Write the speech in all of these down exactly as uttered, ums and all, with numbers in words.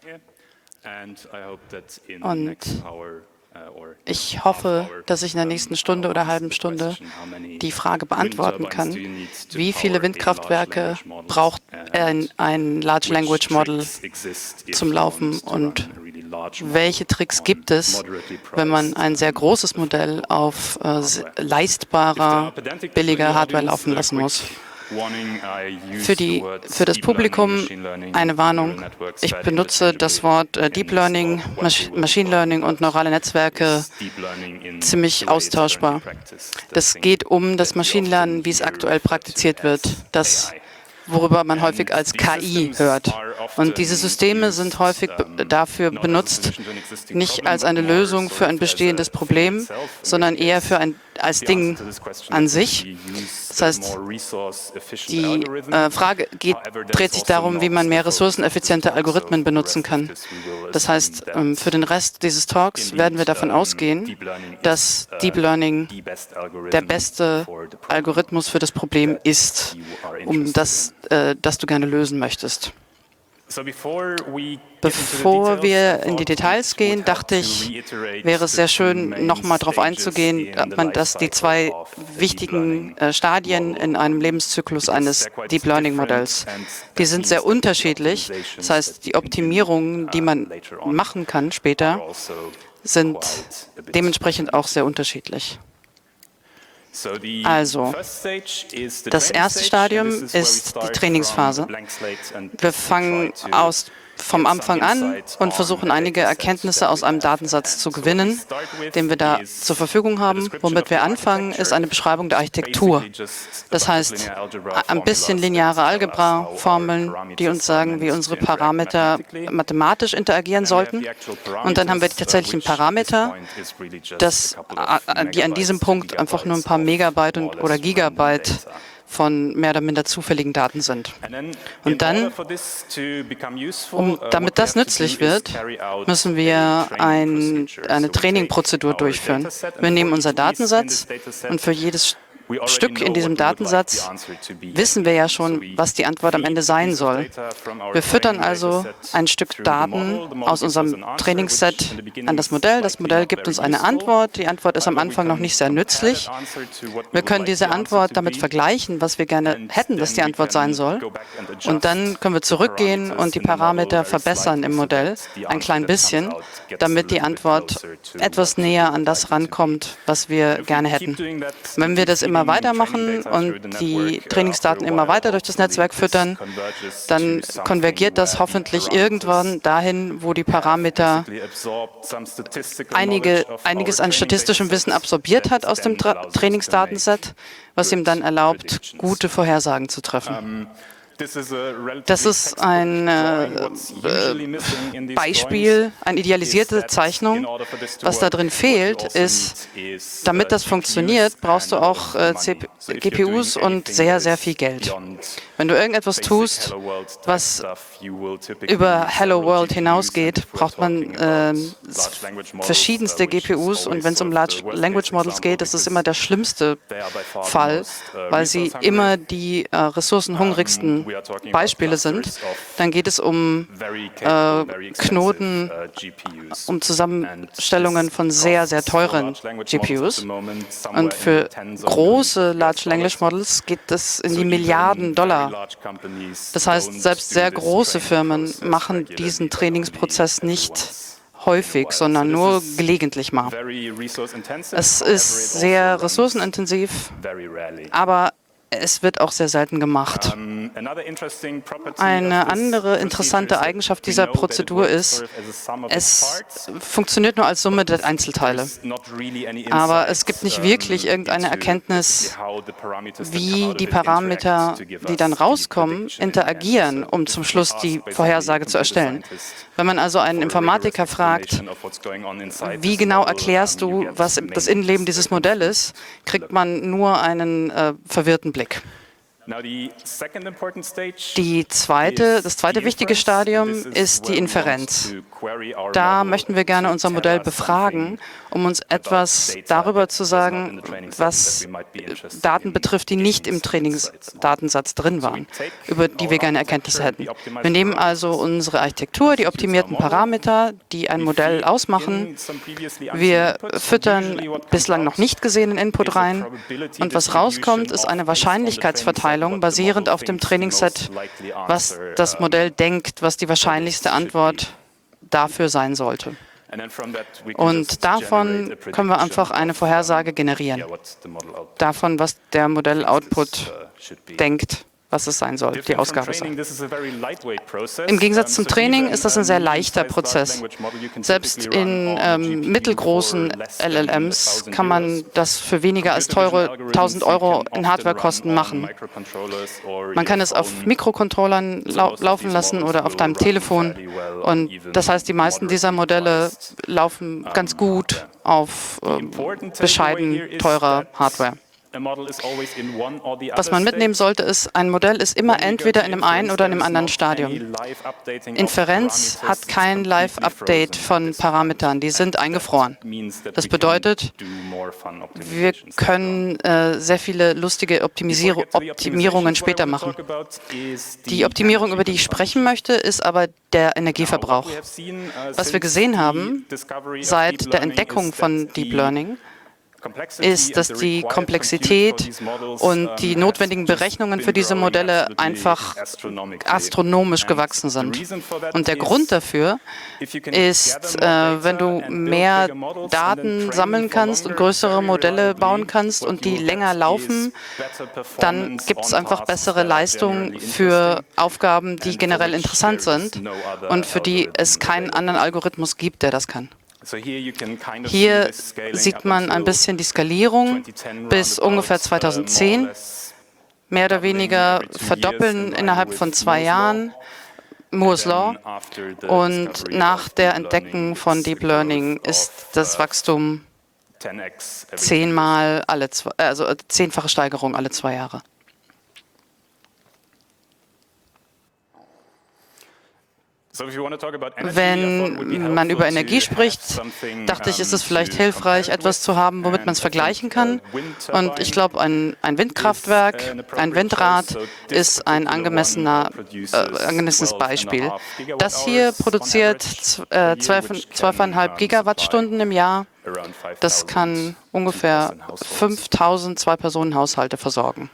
Und ich hoffe, dass ich in der nächsten Stunde oder halben Stunde die Frage beantworten kann, wie viele Windkraftwerke braucht ein, ein Large Language Model zum Laufen und welche Tricks gibt es, wenn man ein sehr großes Modell auf äh, leistbarer, billiger Hardware laufen lassen muss. Für, die, für das Publikum eine Warnung. Ich benutze das Wort äh, Deep Learning, Masch Machine Learning und neurale Netzwerke ziemlich austauschbar. Das geht um das Maschinenlernen, wie es aktuell praktiziert wird, das, worüber man häufig als K I hört. Und diese Systeme sind häufig dafür benutzt, nicht als eine Lösung für ein bestehendes Problem, sondern eher für ein, als Ding an sich. Das heißt, die äh, Frage geht, dreht sich darum, wie man mehr ressourceneffiziente Algorithmen benutzen kann. Das heißt, ähm, für den Rest dieses Talks werden wir davon ausgehen, dass Deep Learning der beste Algorithmus für das Problem ist, um das, äh, das du gerne lösen möchtest. Bevor wir in die Details gehen, dachte ich, wäre es sehr schön, nochmal darauf einzugehen, dass die zwei wichtigen äh, Stadien in einem Lebenszyklus eines Deep Learning Modells, die sind sehr unterschiedlich. Das heißt, die Optimierungen, die man machen kann später, sind dementsprechend auch sehr unterschiedlich. Also, das erste Stadium ist die Trainingsphase. Wir fangen aus vom Anfang an und versuchen einige Erkenntnisse aus einem Datensatz zu gewinnen, den wir da zur Verfügung haben. Womit wir anfangen, ist eine Beschreibung der Architektur. Das heißt, ein bisschen lineare Algebra-Formeln, die uns sagen, wie unsere Parameter mathematisch interagieren sollten. Und dann haben wir die tatsächlichen Parameter, das, die an diesem Punkt einfach nur ein paar Megabyte und, oder Gigabyte von mehr oder minder zufälligen Daten sind. Und dann, um, damit das nützlich wird, müssen wir ein, eine Trainingprozedur durchführen. Wir nehmen unser Datensatz und für jedes Stück in diesem Datensatz wissen wir ja schon, was die Antwort am Ende sein soll. Wir füttern also ein Stück Daten aus unserem Trainingsset an das Modell. Das Modell gibt uns eine Antwort. Die Antwort ist am Anfang noch nicht sehr nützlich. Wir können diese Antwort damit vergleichen, was wir gerne hätten, dass die Antwort sein soll. Und dann können wir zurückgehen und die Parameter verbessern im Modell ein klein bisschen, damit die Antwort etwas näher an das rankommt, was wir gerne hätten. Wenn wir das immer weitermachen und die Trainingsdaten immer weiter durch das Netzwerk füttern, dann konvergiert das hoffentlich irgendwann dahin, wo die Parameter einige, einiges an statistischem Wissen absorbiert hat aus dem Tra Trainingsdatenset, was ihm dann erlaubt, gute Vorhersagen zu treffen. Das ist ein äh, Beispiel, eine idealisierte Zeichnung. Was da drin fehlt, ist, damit das funktioniert, brauchst du auch äh, G P Us und sehr, sehr viel Geld. Wenn du irgendetwas tust, was über Hello World hinausgeht, braucht man äh, verschiedenste G P Us. Und wenn es um Large Language Models geht, ist es immer der schlimmste Fall, weil sie immer die äh, ressourcenhungrigsten Beispiele sind. Dann geht es um äh, Knoten, um Zusammenstellungen von sehr, sehr teuren G P Us. Und für große Large Language Models geht es in die Milliarden Dollar. Das heißt, selbst sehr große Firmen machen diesen Trainingsprozess nicht häufig, sondern nur gelegentlich mal. Es ist sehr ressourcenintensiv, aber es wird auch sehr selten gemacht. Eine andere interessante Eigenschaft dieser Prozedur ist, es funktioniert nur als Summe der Einzelteile. Aber es gibt nicht wirklich irgendeine Erkenntnis, wie die Parameter, die dann rauskommen, interagieren, um zum Schluss die Vorhersage zu erstellen. Wenn man also einen Informatiker fragt, wie genau erklärst du, was das Innenleben dieses Modells ist, kriegt man nur einen äh, verwirrten Blick. Die zweite, das zweite wichtige Stadium ist die Inferenz. Da möchten wir gerne unser Modell befragen, um uns etwas darüber zu sagen, was Daten betrifft, die nicht im Trainingsdatensatz drin waren, über die wir gerne Erkenntnisse hätten. Wir nehmen also unsere Architektur, die optimierten Parameter, die ein Modell ausmachen. Wir füttern bislang noch nicht gesehenen Input rein und was rauskommt, ist eine Wahrscheinlichkeitsverteilung basierend auf dem Trainingsset, was das Modell denkt, was die wahrscheinlichste Antwort dafür sein sollte. Und davon können wir einfach eine Vorhersage generieren. Davon, was der Modell-Output denkt, was es sein soll, die Ausgabe sein. Im Gegensatz zum Training ist das ein sehr leichter Prozess. Selbst in ähm, mittelgroßen L L Ms kann man das für weniger als teure tausend Euro in Hardwarekosten machen. Man kann es auf Mikrocontrollern lau laufen lassen oder auf deinem Telefon. Und das heißt, die meisten dieser Modelle laufen ganz gut auf ähm, bescheiden teurer Hardware. Was man mitnehmen sollte, ist, ein Modell ist immer entweder in einem einen oder in einem anderen Stadium. Inferenz hat kein Live-Update von Parametern, die sind eingefroren. Das bedeutet, wir können äh, sehr viele lustige Optimisier Optimierungen später machen. Die Optimierung, über die ich sprechen möchte, ist aber der Energieverbrauch. Was wir gesehen haben seit der Entdeckung von Deep Learning, ist, dass die Komplexität und die notwendigen Berechnungen für diese Modelle einfach astronomisch gewachsen sind. Und der Grund dafür ist, äh, wenn du mehr Daten sammeln kannst und größere Modelle bauen kannst und die länger laufen, dann gibt es einfach bessere Leistungen für Aufgaben, die generell interessant sind und für die es keinen anderen Algorithmus gibt, der das kann. Hier sieht man ein bisschen die Skalierung bis ungefähr zweitausendzehn, mehr oder weniger verdoppeln innerhalb von zwei Jahren, Moore's Law. Und nach der Entdeckung von Deep Learning ist das Wachstum zehnmal alle zwei, also zehnfache Steigerung alle zwei Jahre. Wenn man über Energie spricht, dachte ich, ist es vielleicht hilfreich, etwas zu haben, womit man es vergleichen kann. Und ich glaube, ein, ein Windkraftwerk, ein Windrad ist ein angemessener, äh, angemessenes Beispiel. Das hier produziert äh, zwölfeinhalb Gigawattstunden im Jahr. Das kann ungefähr fünftausend Zwei-Personen-Haushalte versorgen.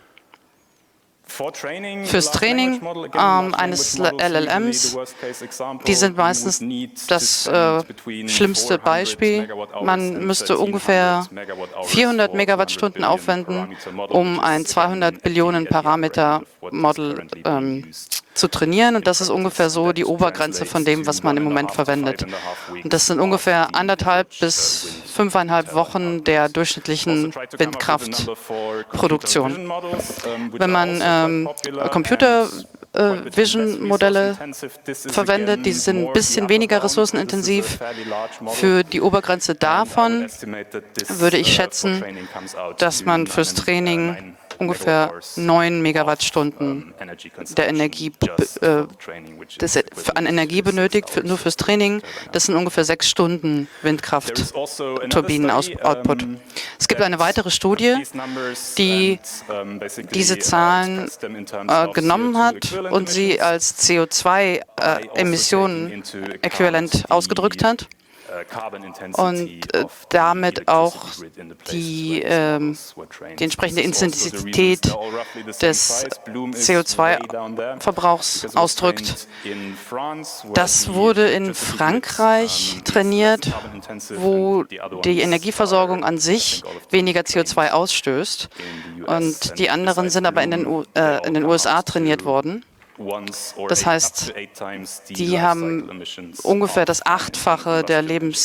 Fürs Training ähm, eines L L Ms, die sind meistens das äh, schlimmste Beispiel. Man müsste ungefähr vierhundert Megawattstunden aufwenden, um ein zweihundert Billionen Parameter Model ähm, zu trainieren. Und das ist ungefähr so die Obergrenze von dem, was man im Moment verwendet. Und das sind ungefähr anderthalb bis fünfeinhalb Wochen der durchschnittlichen Windkraftproduktion. Wenn man ähm, Computer äh, Vision Modelle verwendet, die sind ein bisschen weniger ressourcenintensiv. Für die Obergrenze davon würde ich schätzen, dass man fürs Training ungefähr neun Megawattstunden der Energie, äh, das an Energie benötigt, für, nur fürs Training. Das sind ungefähr sechs Stunden Windkraft-Turbinen-Output. Es gibt eine weitere Studie, die diese Zahlen äh, genommen hat und sie als C O zwei Emissionen äquivalent ausgedrückt hat. Und äh, damit auch die, äh, die entsprechende Intensität des C O zwei Verbrauchs ausdrückt. Das wurde in Frankreich trainiert, wo die Energieversorgung an sich weniger C O zwei ausstößt. Und die anderen sind aber in den, U äh, in den U S A trainiert worden. Das heißt, die haben ungefähr das Achtfache der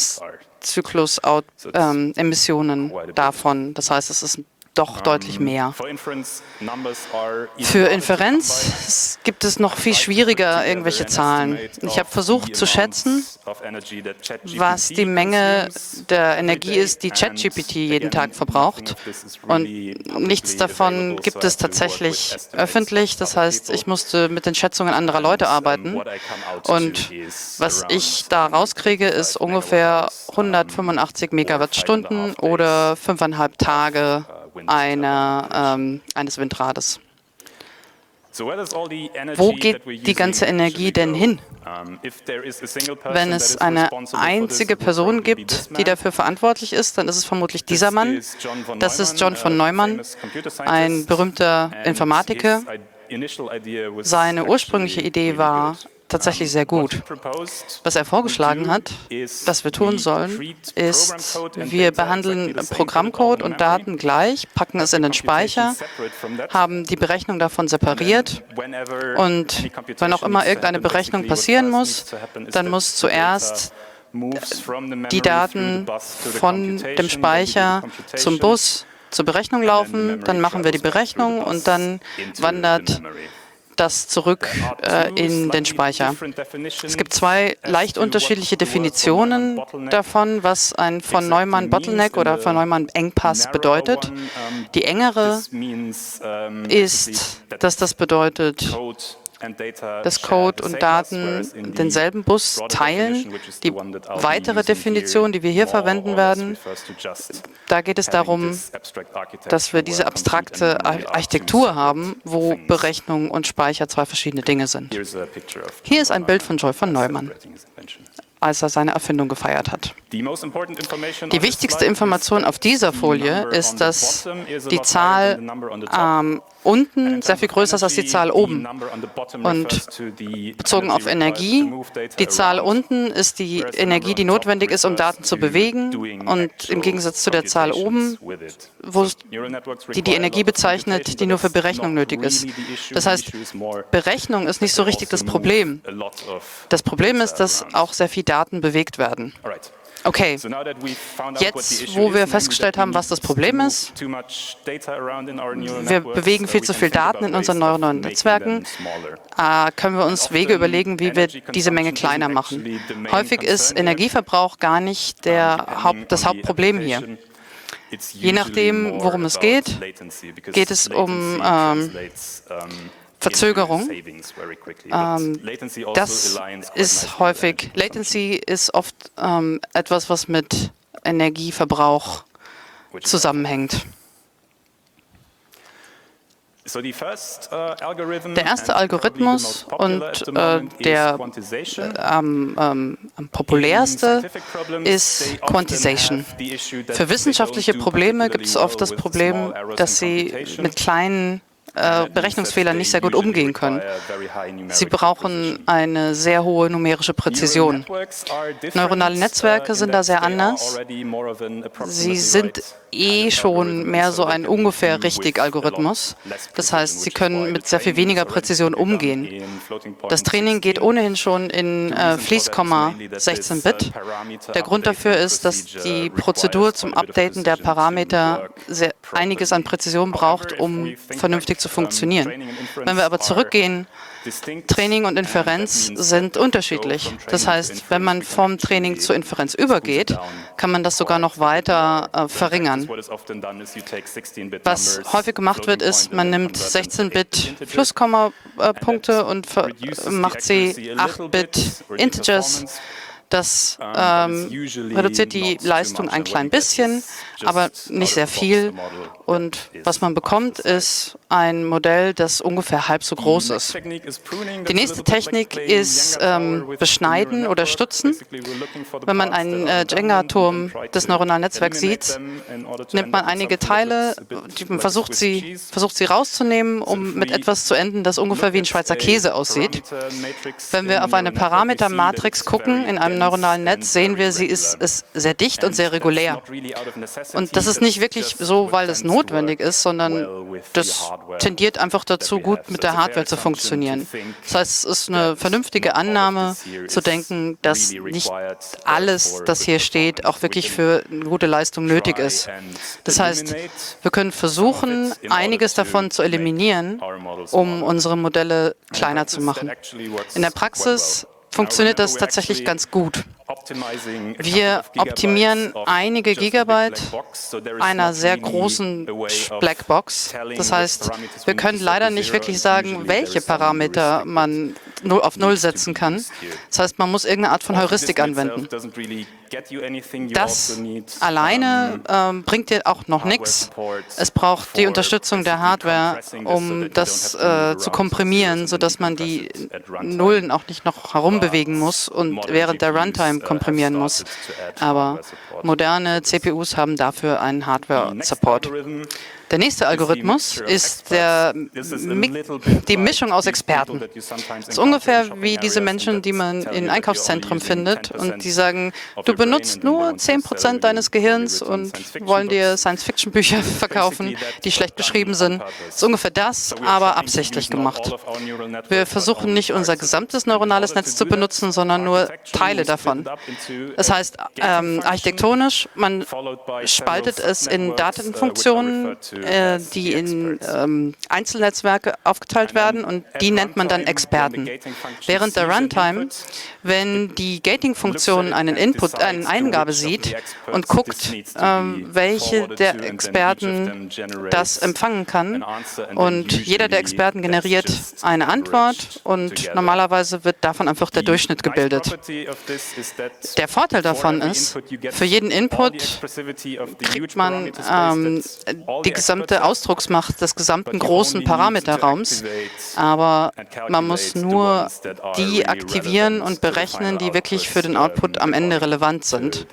Lebenszyklus-Emissionen davon. Das heißt, es ist doch deutlich mehr. Für Inferenz gibt es noch viel schwieriger irgendwelche Zahlen. Ich habe versucht zu schätzen, was die Menge der Energie ist, die ChatGPT jeden Tag verbraucht. Und nichts davon gibt es tatsächlich öffentlich. Das heißt, ich musste mit den Schätzungen anderer Leute arbeiten. Und was ich da rauskriege, ist ungefähr hundertfünfundachtzig Megawattstunden oder fünfeinhalb Tage einer, ähm, eines Windrades. Wo geht die ganze Energie denn hin? Wenn es eine einzige Person gibt, die dafür verantwortlich ist, dann ist es vermutlich dieser Mann. Das ist John von Neumann, ein berühmter Informatiker. Seine ursprüngliche Idee war tatsächlich sehr gut. Was er vorgeschlagen hat, was wir tun sollen, ist, wir behandeln Programmcode und Daten gleich, packen es in den Speicher, haben die Berechnung davon separiert und wenn auch immer irgendeine Berechnung passieren muss, dann muss zuerst die Daten von dem Speicher zum Bus zur Berechnung laufen, dann machen wir die Berechnung und dann wandert das zurück äh, in den Speicher. Es gibt zwei leicht unterschiedliche Definitionen davon, was ein von Neumann Bottleneck oder von Neumann Engpass bedeutet. Die engere ist, dass das bedeutet, dass Code und Daten denselben Bus teilen. Die weitere Definition, die wir hier verwenden werden, da geht es darum, dass wir diese abstrakte Architektur haben, wo Berechnung und Speicher zwei verschiedene Dinge sind. Hier ist ein Bild von John von Neumann, als er seine Erfindung gefeiert hat. Die wichtigste Information auf dieser Folie ist, dass die Zahl ähm, unten sehr viel größer ist als die Zahl oben. Und bezogen auf Energie, die Zahl unten ist die Energie, die notwendig ist, um Daten zu bewegen. Und im Gegensatz zu der Zahl oben, wo die die Energie bezeichnet, die nur für Berechnung nötig ist. Das heißt, Berechnung ist nicht so richtig das Problem. Das Problem ist, dass auch sehr viel Daten bewegt werden. Okay, jetzt, wo wir festgestellt haben, was das Problem ist, wir bewegen viel zu viel Daten in unseren neuronalen Netzwerken, äh, können wir uns Wege überlegen, wie wir diese Menge kleiner machen. Häufig ist Energieverbrauch gar nicht der Haupt, das Hauptproblem hier. Je nachdem, worum es geht, geht es um ähm, Verzögerung. Ähm, das ist häufig, Latency ist oft ähm, etwas, was mit Energieverbrauch zusammenhängt. Der erste Algorithmus und äh, der ähm, ähm, populärste ist Quantization. Für wissenschaftliche Probleme gibt es oft das Problem, dass sie mit kleinen Äh, Berechnungsfehlern nicht sehr gut umgehen können. Sie brauchen eine sehr hohe numerische Präzision. Neuronale Netzwerke sind da sehr anders. Sie sind eh schon mehr so ein ungefähr richtig Algorithmus. Das heißt, sie können mit sehr viel weniger Präzision umgehen. Das Training geht ohnehin schon in äh, Fließkomma sechzehn Bit. Der Grund dafür ist, dass die Prozedur zum Updaten der Parameter sehr, einiges an Präzision braucht, um vernünftig zu funktionieren. Wenn wir aber zurückgehen, Training und Inferenz sind unterschiedlich. Das heißt, wenn man vom Training zur Inferenz übergeht, kann man das sogar noch weiter äh, verringern. Was häufig gemacht wird, ist, man nimmt sechzehn Bit Flusskomma-Punkte und macht sie acht Bit Integers. Das ähm, reduziert die Leistung ein klein bisschen, aber nicht sehr viel. Und was man bekommt, ist ein Modell, das ungefähr halb so groß ist. Die nächste Technik ist ähm, Beschneiden oder Stutzen. Wenn man einen äh, Jenga-Turm des neuronalen Netzwerks sieht, nimmt man einige Teile, die, man versucht, sie, versucht sie rauszunehmen, um mit etwas zu enden, das ungefähr wie ein Schweizer Käse aussieht. Wenn wir auf eine Parametermatrix gucken in einem neuronalen Netz, sehen wir, sie ist, ist sehr dicht und sehr regulär. Und das ist nicht wirklich so, weil es notwendig notwendig ist, sondern das tendiert einfach dazu, gut mit der Hardware zu funktionieren. Das heißt, es ist eine vernünftige Annahme zu denken, dass nicht alles, das hier steht, auch wirklich für eine gute Leistung nötig ist. Das heißt, wir können versuchen, einiges davon zu eliminieren, um unsere Modelle kleiner zu machen. In der Praxis funktioniert das tatsächlich ganz gut. Wir optimieren einige Gigabyte einer sehr großen Blackbox. Das heißt, wir können leider nicht wirklich sagen, welche Parameter man auf Null setzen kann. Das heißt, man muss irgendeine Art von Heuristik anwenden. Das alleine ähm, bringt dir auch noch nichts. Es braucht die Unterstützung der Hardware, um das äh, zu komprimieren, sodass man die Nullen auch nicht noch herumbewegen muss und während der Runtime komprimieren muss. Aber moderne C P Us haben dafür einen Hardware-Support. Der nächste Algorithmus ist der, die Mischung aus Experten. Das ist ungefähr wie diese Menschen, die man in Einkaufszentren findet und die sagen, du benutzt nur zehn Prozent deines Gehirns und wollen dir Science-Fiction-Bücher verkaufen, die schlecht geschrieben sind. Das ist ungefähr das, aber absichtlich gemacht. Wir versuchen nicht unser gesamtes neuronales Netz zu benutzen, sondern nur Teile davon. Das heißt, ähm, architektonisch, man spaltet es in Datenfunktionen, die in ähm, Einzelnetzwerke aufgeteilt werden und die nennt man dann Experten. Während der Runtime, wenn die Gating-Funktion einen Input, eine Eingabe sieht und guckt, ähm, welche der Experten das empfangen kann und jeder der Experten generiert eine Antwort und normalerweise wird davon einfach der Durchschnitt gebildet. Der Vorteil davon ist, für jeden Input kriegt man ähm, die gesamte Ausdrucksmacht des gesamten großen Parameterraums, aber man muss nur die aktivieren und berechnen, die wirklich für den Output am Ende relevant sind,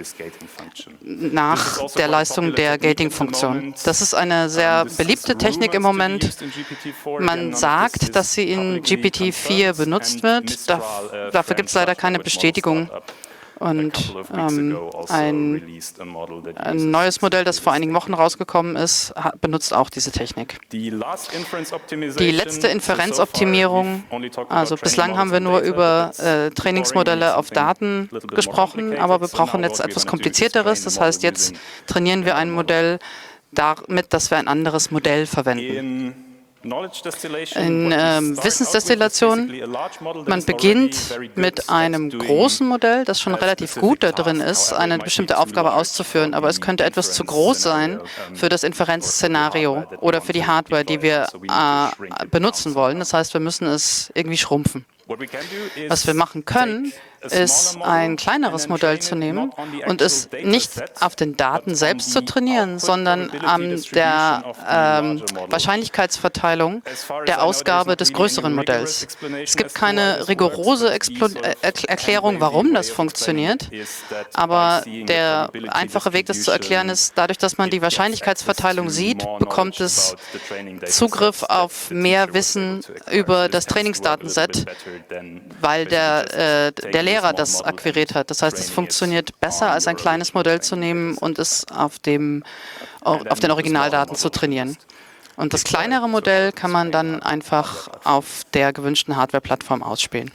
nach der Leistung der Gating-Funktion. Das ist eine sehr beliebte Technik im Moment. Man sagt, dass sie in G P T vier benutzt wird. Dafür gibt es leider keine Bestätigung. Und ähm, ein, ein neues Modell, das vor einigen Wochen rausgekommen ist, hat, benutzt auch diese Technik. Die letzte Inferenzoptimierung, also bislang haben wir nur über äh, Trainingsmodelle auf Daten gesprochen, aber wir brauchen jetzt etwas Komplizierteres. Das heißt, jetzt trainieren wir ein Modell damit, dass wir ein anderes Modell verwenden. In ähm, Wissensdestillation, man beginnt mit einem großen Modell, das schon relativ gut da drin ist, eine bestimmte Aufgabe auszuführen, aber es könnte etwas zu groß sein für das Inferenzszenario oder für die Hardware, die wir äh, benutzen wollen. Das heißt, wir müssen es irgendwie schrumpfen. Was wir machen können, ist ein kleineres Modell zu nehmen und es nicht auf den Daten selbst zu trainieren, sondern an der ähm, Wahrscheinlichkeitsverteilung der Ausgabe des größeren Modells. Es gibt keine rigorose Explo- er- Erklärung, warum das funktioniert, aber der einfache Weg, das zu erklären, ist, dadurch, dass man die Wahrscheinlichkeitsverteilung sieht, bekommt es Zugriff auf mehr Wissen über das Trainingsdatenset, weil der, äh, der Lehrer das akquiriert hat. Das heißt, es funktioniert besser, als ein kleines Modell zu nehmen und es auf, dem, auf den Originaldaten zu trainieren. Und das kleinere Modell kann man dann einfach auf der gewünschten Hardware-Plattform ausspielen.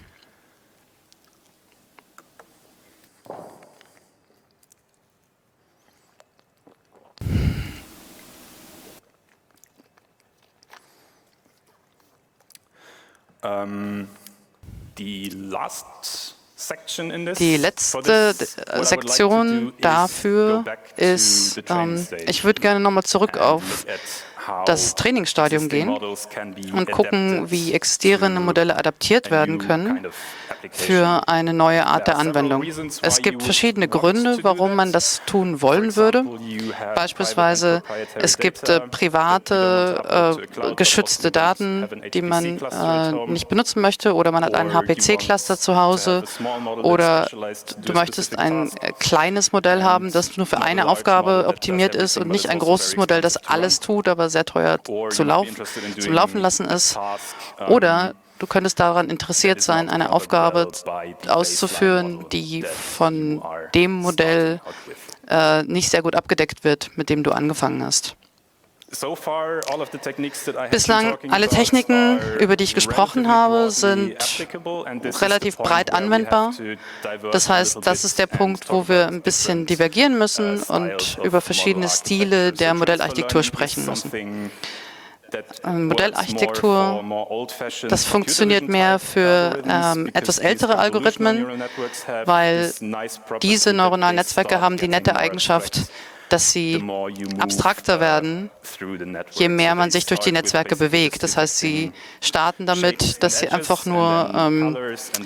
Um, die last Die letzte Sektion dafür ist, ähm, ich würde gerne nochmal zurück auf das Trainingsstadium gehen und gucken, wie existierende Modelle adaptiert werden können für eine neue Art der Anwendung. Es gibt verschiedene Gründe, warum man das tun wollen würde. Beispielsweise, es gibt äh, private, äh, geschützte Daten, die man äh, nicht benutzen möchte, oder man hat einen H P C-Cluster zu Hause, oder du möchtest ein äh, kleines Modell haben, das nur für eine Aufgabe optimiert ist und nicht ein großes Modell, das alles tut, aber sehr teuer zu laufen, zum Laufen lassen ist. Oder du könntest daran interessiert sein, eine Aufgabe auszuführen, die von dem Modell äh, nicht sehr gut abgedeckt wird, mit dem du angefangen hast. Bislang alle Techniken, über die ich gesprochen habe, sind relativ breit anwendbar. Das heißt, das ist der Punkt, wo wir ein bisschen divergieren müssen und über verschiedene Stile der Modellarchitektur sprechen müssen. Modellarchitektur, das funktioniert mehr für ähm, etwas ältere Algorithmen, weil diese neuronalen Netzwerke haben die nette Eigenschaft, dass sie abstrakter werden, je mehr man sich durch die Netzwerke bewegt. Das heißt, sie starten damit, dass sie einfach nur ähm,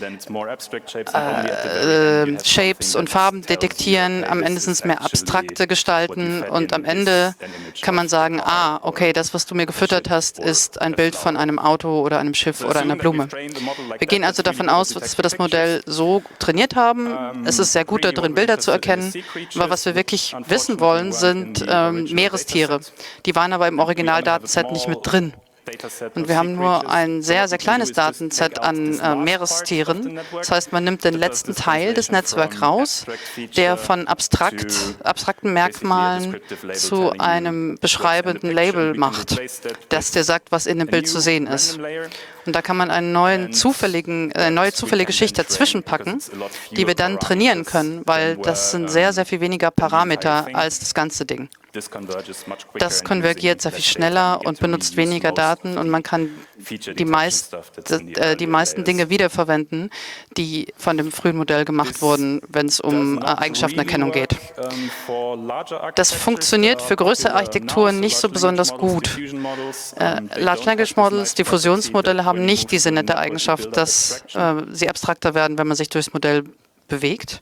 äh, Shapes und Farben detektieren, am Ende sind es mehr abstrakte Gestalten und am Ende kann man sagen, ah, okay, das, was du mir gefüttert hast, ist ein Bild von einem Auto oder einem Schiff oder einer Blume. Wir gehen also davon aus, dass wir das Modell so trainiert haben. Es ist sehr gut darin, Bilder zu erkennen, aber was wir wirklich wissen wollen, sind ähm, Meerestiere. Die waren aber im Originaldatenset nicht mit drin. Und wir haben nur ein sehr, sehr kleines Datenset an äh, Meerestieren. Das heißt, man nimmt den letzten Teil des Netzwerks raus, der von abstrakt, abstrakten Merkmalen zu einem beschreibenden Label macht, das dir sagt, was in dem Bild zu sehen ist. Und da kann man einen neuen zufälligen, eine neue zufällige Schicht dazwischen packen, die wir dann trainieren können, weil das sind sehr, sehr viel weniger Parameter als das ganze Ding. Das konvergiert sehr viel schneller und benutzt weniger Daten und man kann die, meist, äh, die meisten Dinge wiederverwenden, die von dem frühen Modell gemacht wurden, wenn es um äh, Eigenschaftenerkennung geht. Das funktioniert für größere Architekturen nicht so besonders gut. Äh, Large Language Models, Diffusionsmodelle haben nicht diese nette Eigenschaft, dass äh, sie abstrakter werden, wenn man sich durchs Modell bewegt.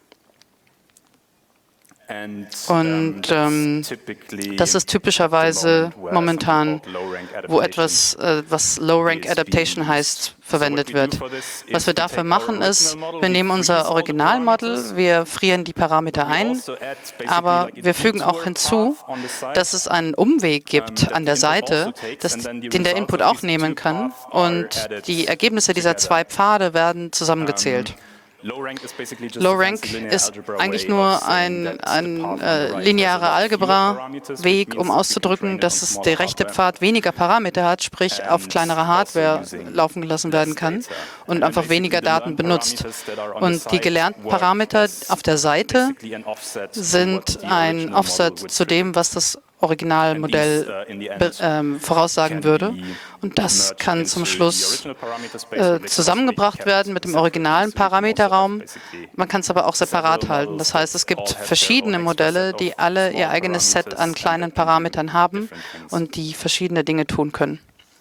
Und ähm, das ist typischerweise momentan, wo etwas, äh, was Low-Rank Adaptation heißt, verwendet wird. Was wir dafür machen, ist, wir nehmen unser Originalmodel, wir frieren die Parameter ein, aber wir fügen auch hinzu, dass es einen Umweg gibt an der Seite, das, den der Input auch nehmen kann, und die Ergebnisse dieser zwei Pfade werden zusammengezählt. Low-Rank ist eigentlich nur ein, ein äh, linearer Algebra-Weg, um auszudrücken, dass es der rechte Pfad weniger Parameter hat, sprich auf kleinerer Hardware laufen gelassen werden kann und einfach weniger Daten benutzt. Und die gelernten Parameter auf der Seite sind ein Offset zu dem, was das Originalmodell ähm, voraussagen würde. Und das kann zum Schluss äh, zusammengebracht werden mit dem originalen Parameterraum. Man kann es aber auch separat halten. Das heißt, es gibt verschiedene Modelle, die alle ihr eigenes Set an kleinen Parametern haben und die verschiedene Dinge tun können.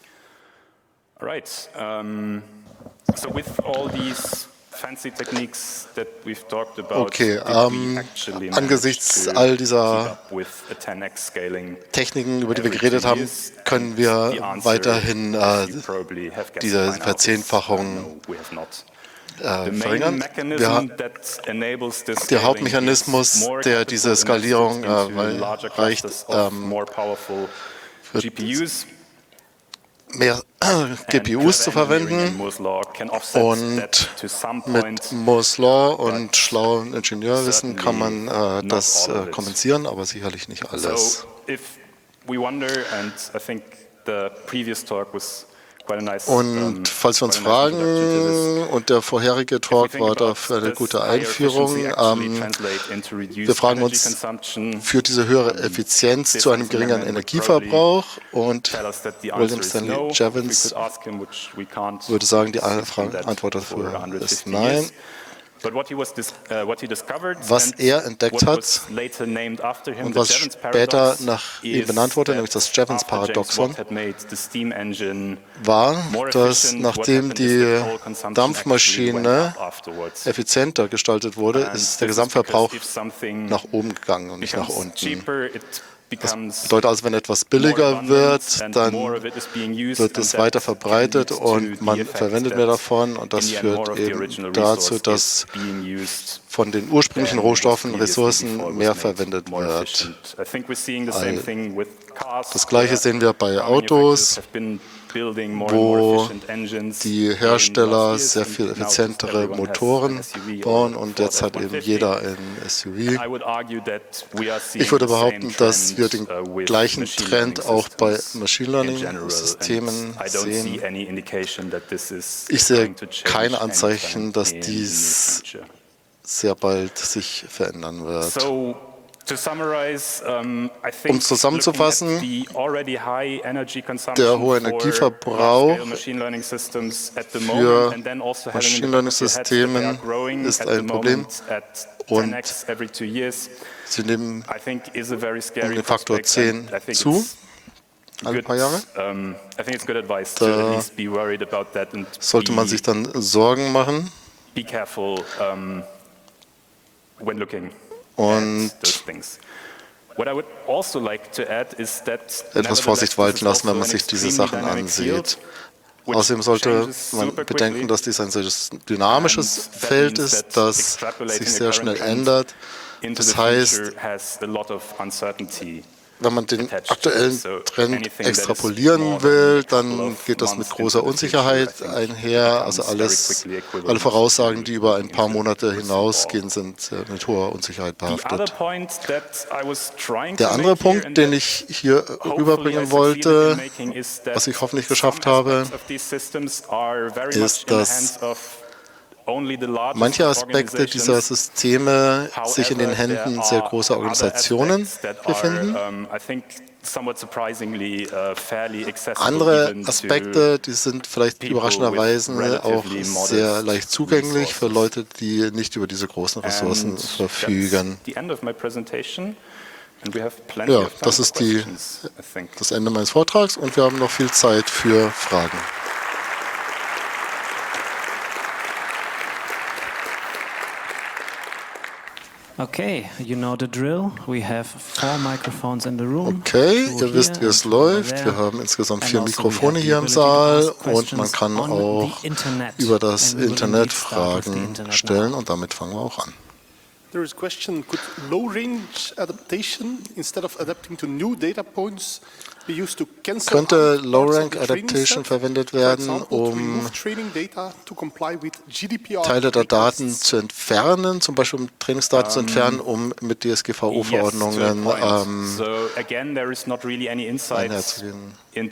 Okay, ähm, angesichts all dieser Techniken, über die wir geredet haben, können wir weiterhin äh, diese Verzehnfachung äh, verringern. Wir, der Hauptmechanismus, der diese Skalierung äh, reicht, ähm, wird mehr G P Us zu verwenden, und mit Moore's Law und schlauem Ingenieurwissen kann man äh, das äh, kompensieren, aber sicherlich nicht alles. Und falls wir uns fragen, und der vorherige Talk war dafür eine gute Einführung, ähm, wir fragen uns, führt diese höhere Effizienz zu einem geringeren Energieverbrauch? Und William Stanley Jevons würde sagen, die Antwort dafür ist nein. Was er entdeckt hat und was später nach ihm benannt wurde, nämlich das Jevons-Paradoxon, war, dass nachdem die Dampfmaschine effizienter gestaltet wurde, ist der Gesamtverbrauch nach oben gegangen und nicht nach unten. Das bedeutet also, wenn etwas billiger wird, dann wird es weiter verbreitet und man verwendet mehr davon, und das führt eben dazu, dass von den ursprünglichen Rohstoffen, Ressourcen mehr verwendet wird. Das Gleiche sehen wir bei Autos. wo die Hersteller sehr viel effizientere Motoren bauen und jetzt hat eben jeder ein S U V. Ich würde behaupten, dass wir den gleichen Trend auch bei Machine Learning-Systemen sehen. Ich sehe keine Anzeichen, dass dies sehr bald sich verändern wird. Um zusammenzufassen, der hohe Energieverbrauch für Machine Learning-Systemen ist ein Problem und sie nehmen um den Faktor zehn zu, alle paar Jahre. Da sollte man sich dann Sorgen machen. Und etwas Vorsicht walten lassen, wenn man sich diese Sachen ansieht. Außerdem sollte man bedenken, dass dies ein sehr dynamisches Feld ist, das sich sehr schnell ändert. Das heißt, wenn man den aktuellen Trend extrapolieren will, dann geht das mit großer Unsicherheit einher. Also alles, alle Aussagen, die über ein paar Monate hinausgehen, sind mit hoher Unsicherheit behaftet. Der andere Punkt, den ich hier rüberbringen wollte, was ich hoffentlich geschafft habe, ist, dass manche Aspekte dieser Systeme sich in den Händen sehr großer Organisationen befinden. Andere Aspekte, die sind vielleicht überraschenderweise auch sehr leicht zugänglich für Leute, die nicht über diese großen Ressourcen verfügen. Ja, das ist die, das Ende meines Vortrags und wir haben noch viel Zeit für Fragen. Okay, you know the drill. We have four microphones in the room. Okay, ihr wisst, wie es läuft. Wir haben insgesamt vier Mikrofone hier im Saal und man kann auch über das Internet Fragen stellen und damit fangen wir auch an. There is a question, could low-range adaptation, instead of adapting to new data points, be used to cancel Könnte Low-Rank Adaptation verwendet werden, um Teile der Daten zu entfernen, zum Beispiel um Trainingsdaten zu entfernen, um mit D S G V O-Verordnungen ähm, einherzugehen.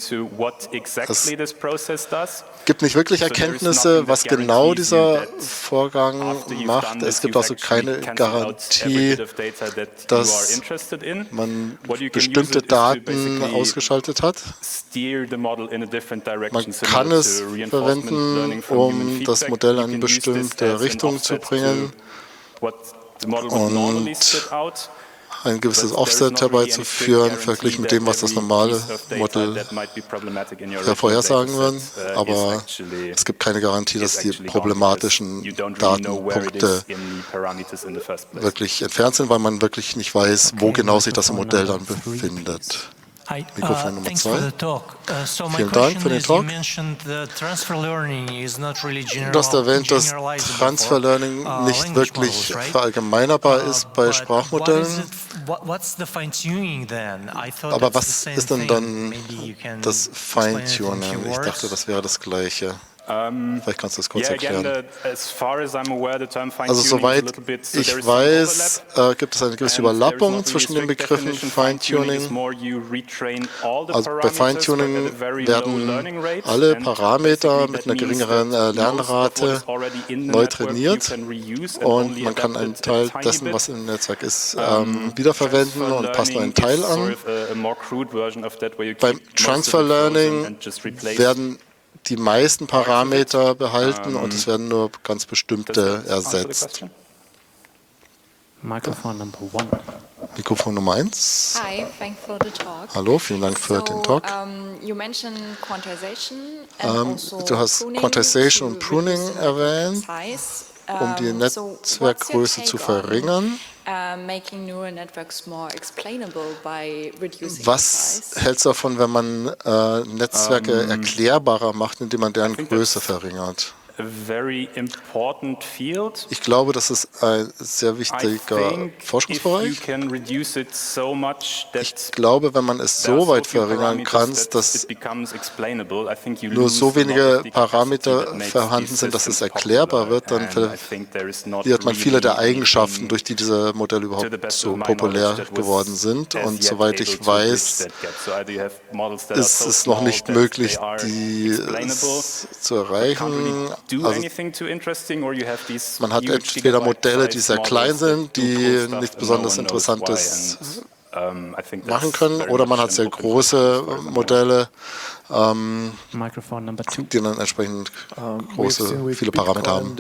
Es gibt nicht wirklich Erkenntnisse, was genau dieser Vorgang macht. Es gibt also keine Garantie, dass man bestimmte Daten ausgeschaltet hat. Man kann es verwenden, um das Modell in eine bestimmte Richtung zu bringen und ein gewisses Offset herbeizuführen, verglichen mit dem, was das normale Modell vorhersagen wird. Aber es gibt keine Garantie, dass die problematischen Datenpunkte wirklich entfernt sind, weil man wirklich nicht weiß, wo genau sich das Modell dann befindet. Mikrofon Nummer zwei. Vielen Dank für den Talk. Du hast erwähnt, dass Transfer Learning nicht wirklich verallgemeinerbar ist bei Sprachmodellen. Aber was ist denn dann das Feintuning? Ich dachte, das wäre das Gleiche. Vielleicht kannst du das kurz erklären. Also soweit ich weiß, äh, gibt es eine gewisse Überlappung zwischen den Begriffen Feintuning. Also bei Feintuning werden alle Parameter mit einer geringeren äh, Lernrate neu trainiert und man kann einen Teil dessen, was im Netzwerk ist, ähm, wiederverwenden und passt nur einen Teil an. Beim Transfer Learning werden die meisten Parameter behalten und es werden nur ganz bestimmte ersetzt. Mikrofon Number one. Mikrofon Nummer eins. Hi, thanks for the talk. Hallo, vielen Dank für so, den Talk. Um, you mentioned quantization and ähm, also du hast pruning Quantization und to Pruning reduce erwähnt, size. um die Um, Netzwerkgröße so zu what's your take verringern. on, uh, making neural networks more explainable by reducing Was the size? hältst du davon, wenn man äh, Netzwerke Um, erklärbarer macht, indem man deren Größe verringert? Ich glaube, das ist ein sehr wichtiger Forschungsbereich. Ich glaube, wenn man es so weit verringern kann, dass nur so wenige Parameter vorhanden sind, dass es erklärbar wird, dann verliert man viele der Eigenschaften, durch die diese Modelle überhaupt so populär geworden sind. Und soweit ich weiß, ist es noch nicht möglich, die zu erreichen. Also man hat entweder Modelle, die sehr klein sind, die nichts besonders Interessantes machen können, oder man hat sehr große Modelle, ähm, die dann entsprechend große, viele Parameter haben.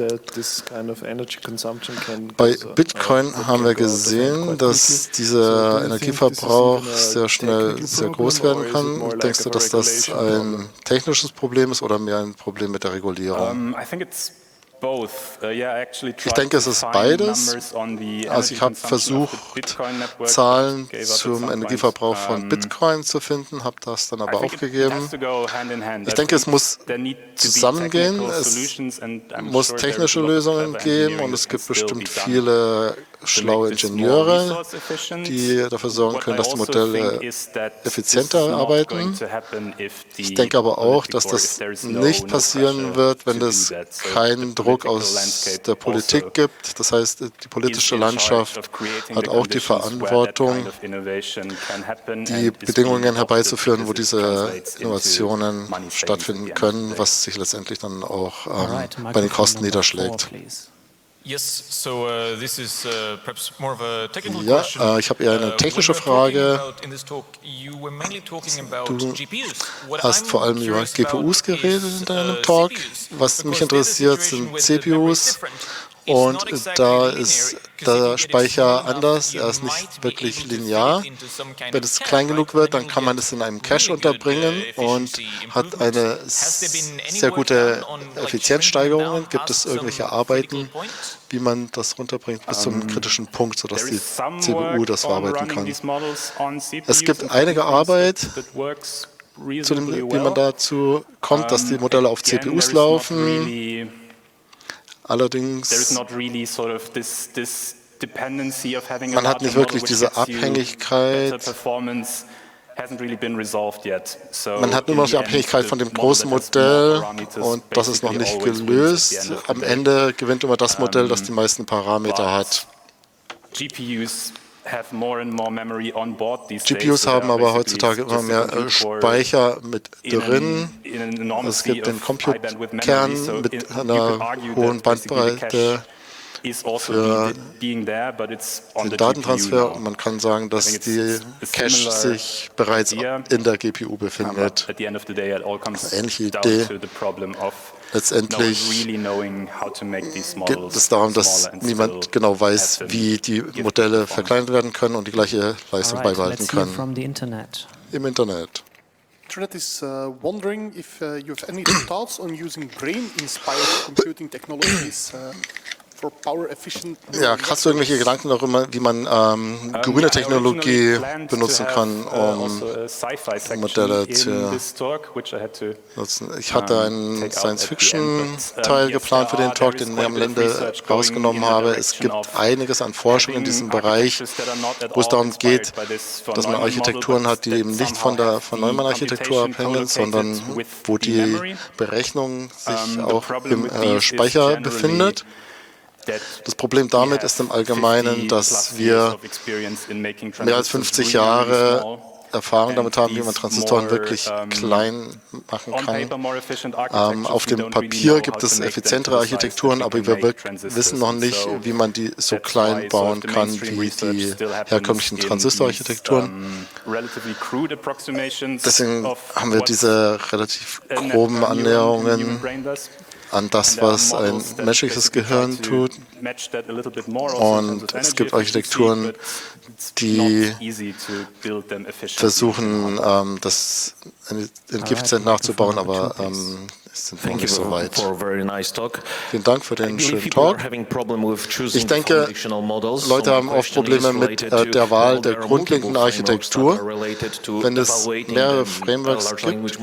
Bei Bitcoin haben wir gesehen, dass dieser Energieverbrauch sehr schnell sehr groß werden kann. Denkst du, dass das ein technisches Problem ist oder mehr ein Problem mit der Regulierung? Ich denke, es ist beides. Also ich habe versucht, Zahlen zum Energieverbrauch von Bitcoin zu finden, habe das dann aber aufgegeben. Ich denke, es muss zusammengehen, es muss technische Lösungen geben und es gibt bestimmt viele schlaue Ingenieure, die dafür sorgen können, dass die Modelle effizienter arbeiten. Ich denke aber auch, dass das nicht passieren wird, wenn es keinen Druck aus der Politik gibt. Das heißt, die politische Landschaft hat auch die Verantwortung, die Bedingungen herbeizuführen, wo diese Innovationen stattfinden können, was sich letztendlich dann auch ähm, bei den Kosten niederschlägt. Ja, äh, ich habe eher eine technische Frage. Du hast vor allem über G P Us geredet in deinem Talk. Was mich interessiert, sind C P Us. Und da ist der Speicher anders, er ist nicht wirklich linear. Wenn es klein genug wird, dann kann man es in einem Cache unterbringen und hat eine sehr gute Effizienzsteigerung. Gibt es irgendwelche Arbeiten, wie man das runterbringt bis zum kritischen Punkt, sodass die C P U das verarbeiten kann? Es gibt einige Arbeit, zu dem, wie man dazu kommt, dass die Modelle auf C P Us laufen. Allerdings, man hat nicht wirklich diese Abhängigkeit. Man hat nur noch die Abhängigkeit von dem großen Modell und das ist noch nicht gelöst. Am Ende gewinnt immer das Modell, das die meisten Parameter hat. G P Us haben aber heutzutage immer mehr Speicher mit drin. Es gibt den Compute-Kern mit einer hohen Bandbreite für den Datentransfer. Und man kann sagen, dass die Cache sich bereits in der G P U befindet. Ähnliche Idee. Letztendlich geht es darum, dass niemand genau weiß, wie die Modelle verkleinert werden können und die gleiche Leistung beibehalten können. Im Internet. Internet is uh, wondering if uh, you have any thoughts on using brain-inspired computing technologies. Uh, Ja, hast du irgendwelche Gedanken darüber, wie man ähm, grüne Technologie benutzen kann, um Modelle zu nutzen? Ich hatte einen Science-Fiction-Teil geplant für den Talk, den ich am Ende rausgenommen habe. Es gibt einiges an Forschung in diesem Bereich, wo es darum geht, dass man Architekturen hat, die eben nicht von der von Neumann-Architektur abhängen, sondern wo die Berechnung sich auch im äh, Speicher befindet. Das Problem damit ist im Allgemeinen, dass wir mehr als fünfzig Jahre Erfahrung damit haben, wie man Transistoren wirklich klein machen kann. Ähm, auf dem Papier gibt es effizientere Architekturen, aber wir wissen noch nicht, wie man die so klein bauen kann wie die herkömmlichen Transistorarchitekturen. Deswegen haben wir diese relativ groben Annäherungen an das, was ein menschliches Gehirn tut. Und es gibt Architekturen, die versuchen, ähm, das energieeffizient nachzubauen, aber ähm, es sind noch nicht so weit. Vielen Dank für den schönen Talk. Ich denke, Leute haben oft Probleme mit äh, der Wahl der grundlegenden Architektur. Wenn es mehrere Frameworks gibt,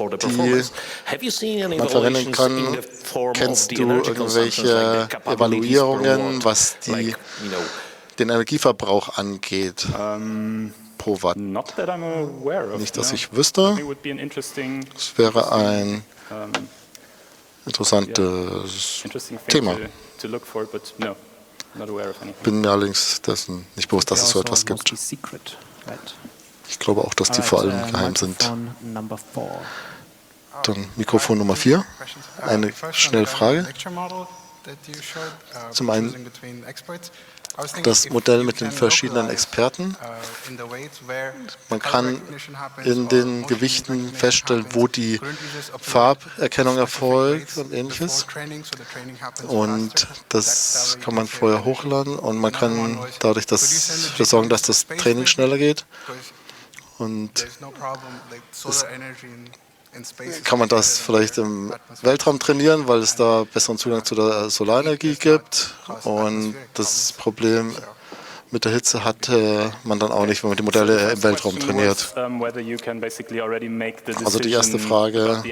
die man verwenden kann, kennst du irgendwelche Evaluierungen, was die, den Energieverbrauch angeht? Um, pro Watt. Nicht, dass ich wüsste. Es wäre ein interessantes Thema. Bin mir allerdings dessen nicht bewusst, dass es so etwas gibt. Ich glaube auch, dass die vor allem geheim sind. Dann Mikrofon Nummer vier. Eine schnelle Frage. Zum einen das Modell mit den verschiedenen Experten. Man kann in den Gewichten feststellen, wo die Farberkennung erfolgt und Ähnliches. Und das kann man vorher hochladen und man kann dadurch das, dafür sorgen, dass das Training schneller geht. Und das kann man das vielleicht im Weltraum trainieren, weil es da besseren Zugang zu der Solarenergie gibt. Und das Problem mit der Hitze hatte man dann auch nicht, wenn man die Modelle im Weltraum trainiert. Also die erste Frage,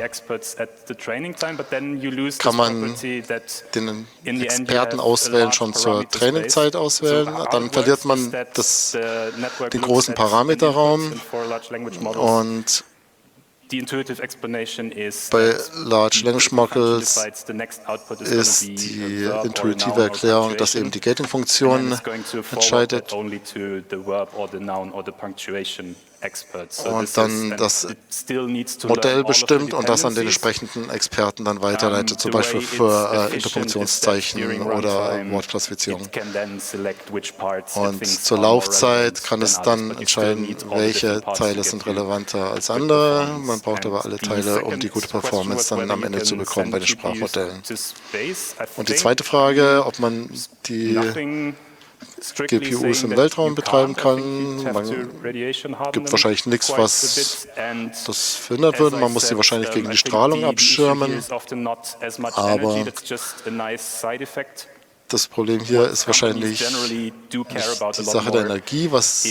kann man den Experten auswählen, schon zur Trainingzeit auswählen? Dann verliert man das, den großen Parameterraum und bei Large Language Models ist die intuitive Erklärung, dass eben die Gating-Funktion entscheidet und dann das Modell bestimmt und das an den entsprechenden Experten dann weiterleitet, zum Beispiel für äh, Interpunktionszeichen oder Wortklassifizierung. Und zur Laufzeit kann es dann entscheiden, welche Teile sind relevanter als andere. Man braucht aber alle Teile, um die gute Performance dann am Ende zu bekommen bei den Sprachmodellen. Und die zweite Frage, ob man die G P Us im Weltraum betreiben kann. Man gibt wahrscheinlich nichts, was das verhindert würde. Man muss sie wahrscheinlich gegen die Strahlung abschirmen. Aber das Problem hier ist wahrscheinlich nicht die Sache der Energie. Was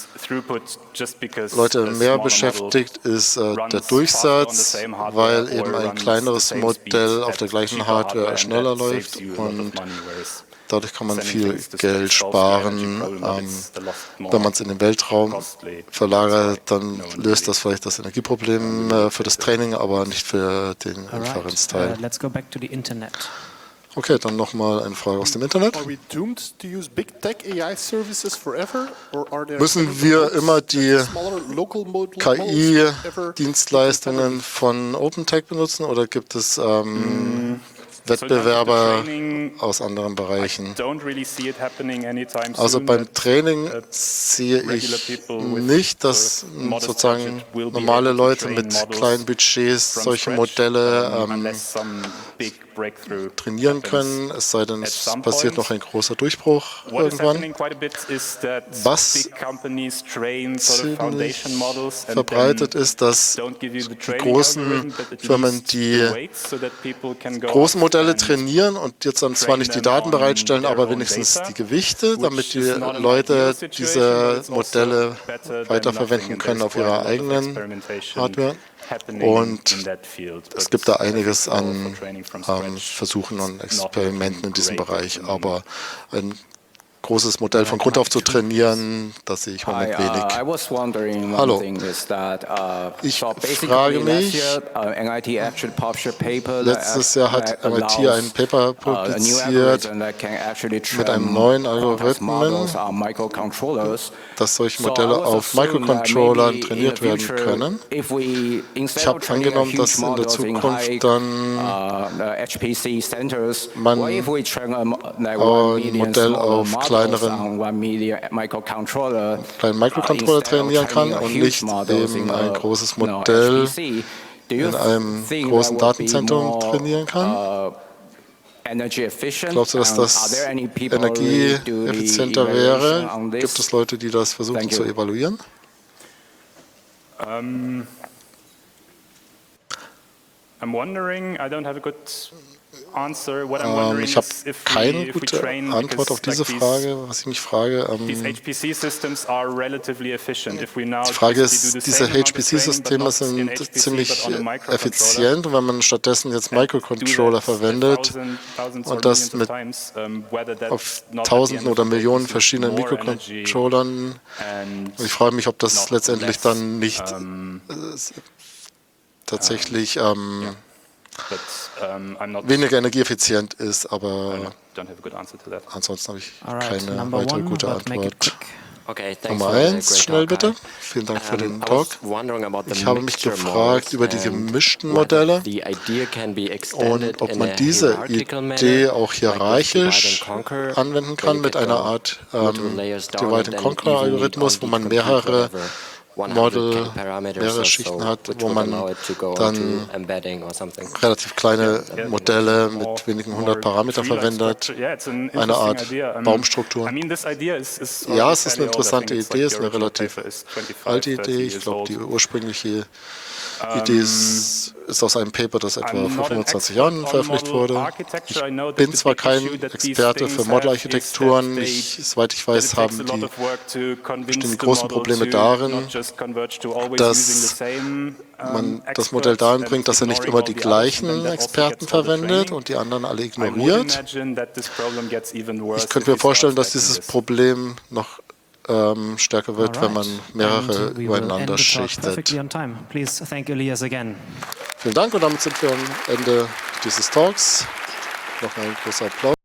Leute mehr beschäftigt, ist äh, der Durchsatz, weil eben ein kleineres Modell auf der gleichen Hardware schneller läuft und dadurch kann man viel Geld sparen. Ähm, wenn man es in den Weltraum verlagert, dann löst das vielleicht das Energieproblem äh, für das Training, aber nicht für den Inferenzteil. Okay, dann nochmal eine Frage aus dem Internet. Müssen wir immer die K I-Dienstleistungen von OpenTech benutzen oder gibt es ähm, Wettbewerber aus anderen Bereichen? Also beim Training sehe ich nicht, dass sozusagen normale Leute mit kleinen Budgets solche Modelle ähm, trainieren können, es sei denn, es passiert noch ein großer Durchbruch irgendwann. Was ziemlich verbreitet ist, dass die großen Firmen die großen Modelle trainieren und jetzt dann zwar nicht die Daten bereitstellen, aber wenigstens die Gewichte, damit die Leute diese Modelle weiterverwenden können auf ihrer eigenen Hardware. Und es gibt da einiges an ähm, Versuchen und Experimenten in diesem Bereich, aber ein großes Modell von Grund auf zu trainieren, das sehe ich im Moment wenig. Hallo, ich frage mich, letztes Jahr hat M I T ein Paper publiziert mit einem neuen Algorithmen, dass solche Modelle auf Microcontrollern trainiert werden können. Ich habe angenommen, dass in der Zukunft dann man ein Modell auf kleineren kleinen Microcontroller trainieren kann und nicht eben ein großes Modell in einem großen Datenzentrum trainieren kann. Glaubst du, dass das energieeffizienter wäre? Gibt es Leute, die das versuchen zu evaluieren? Um I'm wondering, I don't have a good answer. What I'm Ähm, wondering ich habe is if keine we, if we gute train, Antwort auf because diese like Frage, was ich mich frage. these Ähm, H P C systems are relatively efficient. If we now Die Frage just do ist, the diese same amount of training, but H P C-Systeme not in sind H P C, ziemlich but on a microcontroller, effizient, und wenn man stattdessen jetzt and do Microcontroller that verwendet thousand- thousands or und das millions of mit times, um, whether that auf not at the Tausenden end of oder the day Millionen uses verschiedenen more energy Mikrocontrollern, and und ich frage mich, ob das not letztendlich less, dann nicht um, äh, tatsächlich ähm, but, um, I'm not, weniger energieeffizient ist, I aber don't have a good answer to that. ansonsten habe ich All right, keine number weitere one, gute but make it Antwort. quick. Okay, thanks Nummer for the eins, great schnell talk, Kai. bitte. Vielen Dank für Um, den I Talk. was wondering about the Ich habe mich mixture gefragt models über die and gemischten whether Modelle the idea can be extended und ob in man a diese hierarchical manner, Idee auch like with hierarchisch divide and conquer, anwenden kann where you mit get einer the Art multiple ähm, layers down Divide and and then Conquer even need Algorithmus, on wo the man compute mehrere whatever hundred Model, K parameters mehrere or Schichten so, hat, which wo would man allow it to go dann into embedding or something. relativ kleine Yeah, Modelle more- mit wenigen more hundert Parameter tree-like verwendet, structure. Yeah, it's an eine interesting Art idea. Um, Baumstruktur. I mean, this idea is, is Ja, already es ist eine fairly old. I interessante think it's Idee, like ist the eine original relativ paper is twenty-five, alte Idee. thirty Ich years glaube, old. die ursprüngliche Idee ist, ist aus einem Paper, das etwa I'm vor not an fünfundzwanzig expert Jahren on veröffentlicht model wurde. architecture. I know Ich that bin the zwar big kein issue that these Experte things für have Modelarchitekturen. is that Ich, soweit ich they- weiß, that it takes haben a lot die of work to convince bestehen die the großen model Probleme to darin, not just converge to always dass using the same, um, man das experts Modell dahin and bringt, dass er nicht ignoring immer all die the others, and gleichen then that also Experten gets all the verwendet training. und die anderen alle I would ignoriert. imagine that this problem gets even worse Ich könnte if mir we vorstellen, start dass stacking dieses this. Problem noch ähm, stärker wird, wenn man Alright. mehrere And we will end übereinander the talk schichtet. perfectly on time. Please thank Elias again. Vielen Dank, und damit sind wir am Ende dieses Talks. Noch ein großer Applaus.